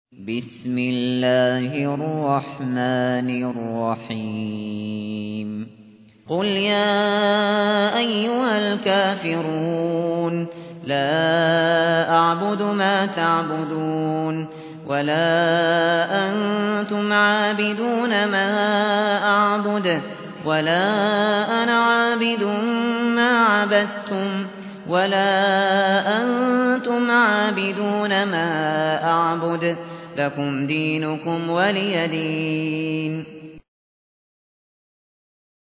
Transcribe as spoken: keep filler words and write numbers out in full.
بسم الله الرحمن الرحيم قل يا أيها الكافرون لا أعبد ما تعبدون ولا أنتم عابدون ما أعبد ولا أنا عابد ما عبدتم ولا أنتم عابدون ما أعبد لكم دينكم ولي دين.